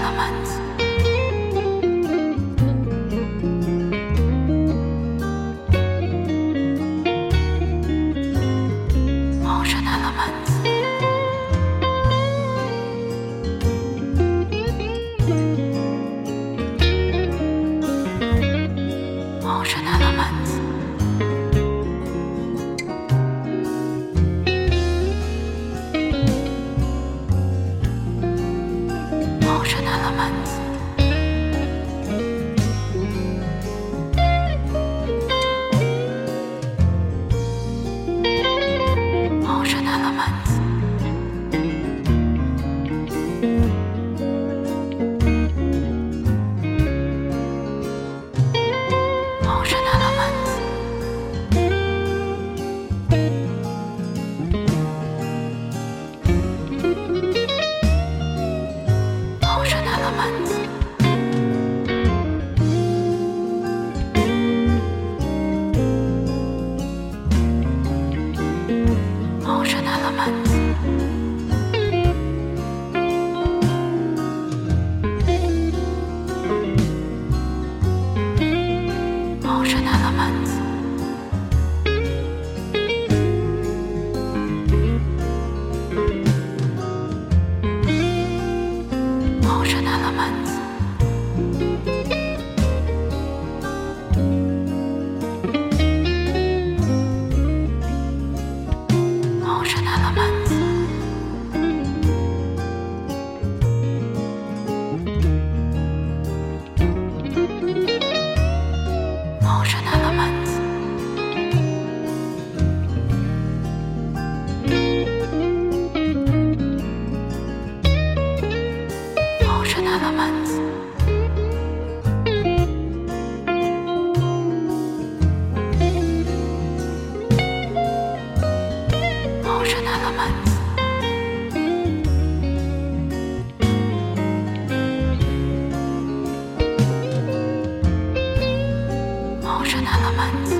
Elements. Motion Elements. Motion Elements. Motion Elements. Motion Elements. Motion Elements. Motion Elements. Motion Elements. Motion Elements. Motion Elements. Motion Elements. Motion Elements. Motion Elements. Motion Elements. Motion Elements.